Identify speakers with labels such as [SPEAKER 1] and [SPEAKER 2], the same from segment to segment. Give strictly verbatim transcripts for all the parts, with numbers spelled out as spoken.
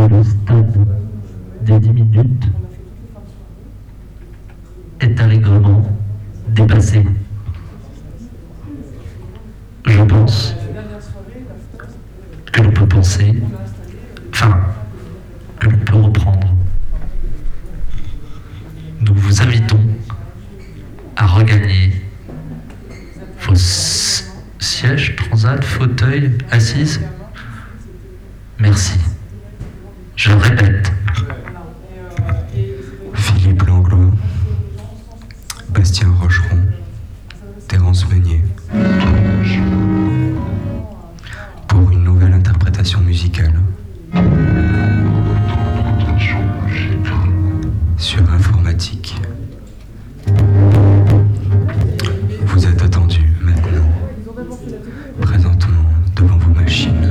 [SPEAKER 1] le stade des dix minutes est allègrement dépassé. Je pense que l'on peut penser, enfin, que l'on peut reprendre. Nous vous invitons à regagner vos s- sièges, transat, fauteuils, assises. Merci. Je le répète.
[SPEAKER 2] Philippe Langlois, Bastien Rocheron, Terence Meunier. Pour une nouvelle interprétation musicale sur informatique. Vous êtes attendus maintenant, présentement devant vos machines.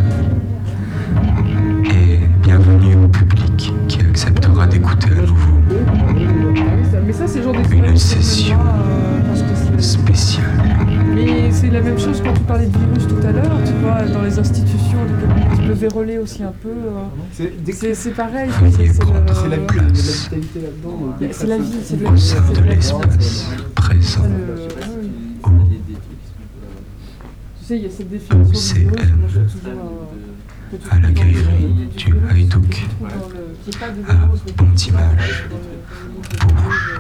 [SPEAKER 2] Et bienvenue au public qui acceptera d'écouter à nouveau
[SPEAKER 3] Mais ça, c'est le genre
[SPEAKER 2] une session
[SPEAKER 3] euh,
[SPEAKER 2] spéciale.
[SPEAKER 3] Mais c'est la même chose quand tu parlais de virus tout à l'heure, tu vois, dans les institutions, tu peux véroler aussi un peu. euh,
[SPEAKER 4] C'est dès que-
[SPEAKER 3] C'est c'est pareil.
[SPEAKER 2] Veuillez
[SPEAKER 3] c'est- c'est
[SPEAKER 2] prendre
[SPEAKER 3] le-
[SPEAKER 4] c'est la
[SPEAKER 2] place.
[SPEAKER 4] il y a de la vitalité là-dedans. donc
[SPEAKER 3] C'est la vie, c'est de la
[SPEAKER 2] Au
[SPEAKER 3] vie.
[SPEAKER 2] sein
[SPEAKER 3] c'est
[SPEAKER 2] de
[SPEAKER 3] la vie.
[SPEAKER 2] l'espace présent
[SPEAKER 3] Ça, le- ah oui.
[SPEAKER 2] au
[SPEAKER 3] Tu sais, il y a cette définition du
[SPEAKER 2] E C M,
[SPEAKER 3] virus, moi je trouve toujours, euh, que tu
[SPEAKER 2] à la
[SPEAKER 3] trouves dans
[SPEAKER 2] galerie
[SPEAKER 3] le-
[SPEAKER 2] du Haïdouk,
[SPEAKER 3] tu trouves dans le- qui est pas de
[SPEAKER 2] à
[SPEAKER 3] virus, mais qui-
[SPEAKER 2] Pontimage, Bourges,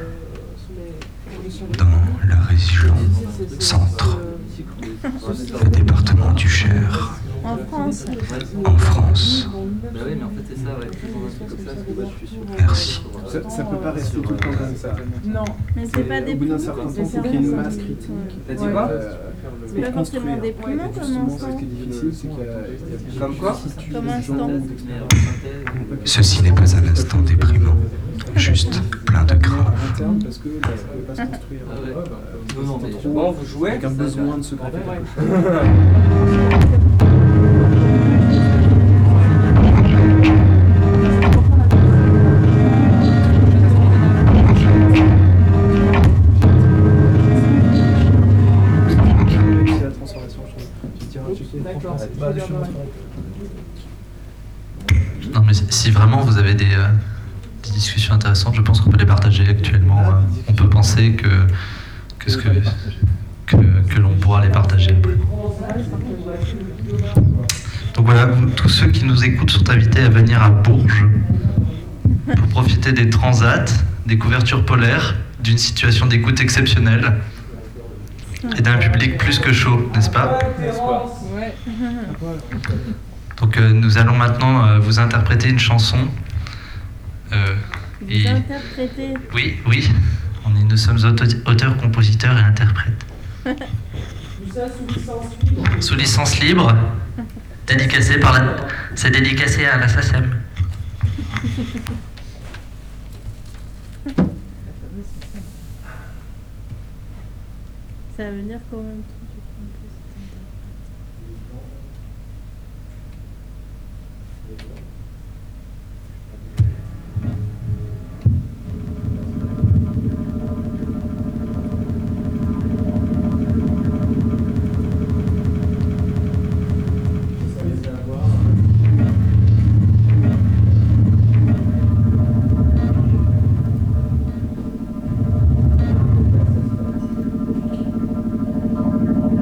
[SPEAKER 2] dans la région centre, le département du Cher,
[SPEAKER 5] En France.
[SPEAKER 2] en France.
[SPEAKER 6] Bah oui, mais en fait, c'est ça, ouais. Toujours un truc comme ça, parce que moi, je suis sûr.
[SPEAKER 2] Merci.
[SPEAKER 4] Ça, ça peut pas rester tout le temps comme ça.
[SPEAKER 3] Non,
[SPEAKER 5] Mais c'est pas
[SPEAKER 4] Au bout d'un
[SPEAKER 5] déprimant.
[SPEAKER 4] certain temps,
[SPEAKER 3] Mais
[SPEAKER 4] il
[SPEAKER 3] c'est
[SPEAKER 4] faut qu'il y ait une
[SPEAKER 3] bien,
[SPEAKER 4] masse
[SPEAKER 3] ça.
[SPEAKER 4] critique.
[SPEAKER 6] T'as dit
[SPEAKER 3] Ouais.
[SPEAKER 6] quoi
[SPEAKER 4] Euh,
[SPEAKER 5] C'est pas
[SPEAKER 4] et
[SPEAKER 5] forcément
[SPEAKER 4] construire.
[SPEAKER 5] déprimant comme
[SPEAKER 4] Justement,
[SPEAKER 5] instant.
[SPEAKER 4] ce qui est difficile, c'est qu'il y a- il y a
[SPEAKER 6] Comme quoi
[SPEAKER 5] Comme instant.
[SPEAKER 2] Ceci n'est pas un instant déprimant, juste plein de grave.
[SPEAKER 4] interne parce que ça ne pouvait pas se construire.
[SPEAKER 6] Ah ouais.
[SPEAKER 4] Euh,
[SPEAKER 6] Non, non, mais
[SPEAKER 4] trop,
[SPEAKER 6] bon, vous jouez
[SPEAKER 4] avec un
[SPEAKER 6] ça,
[SPEAKER 4] besoin
[SPEAKER 6] ça.
[SPEAKER 4] de se greffer. C'est la transformation, je trouve. Tu diras, tu sais,
[SPEAKER 3] D'accord.
[SPEAKER 4] franchement, bah,
[SPEAKER 3] Je
[SPEAKER 4] je suis
[SPEAKER 3] regarderai.
[SPEAKER 1] Non, mais si- si vraiment vous avez des, euh, des discussions intéressantes, je pense qu'on peut les partager actuellement. euh, on peut penser que, que, ce que, que, que l'on pourra les partager après. Donc voilà, vous- tous ceux qui nous écoutent sont invités à venir à Bourges pour profiter des transats, des couvertures polaires, d'une situation d'écoute exceptionnelle et d'un public plus que chaud, n'est-ce pas?
[SPEAKER 3] ouais.
[SPEAKER 1] Donc euh, nous allons maintenant euh, vous interpréter une chanson. Euh,
[SPEAKER 5] Vous
[SPEAKER 1] et-
[SPEAKER 5] interprétez.
[SPEAKER 1] Oui, oui, on est, nous sommes auto- auteurs, compositeurs et interprètes. Sous licence libre, dédicacé par la... C'est dédicacé à la S A C E M.
[SPEAKER 5] Ça veut dire combien de temps
[SPEAKER 7] Thank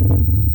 [SPEAKER 3] euh,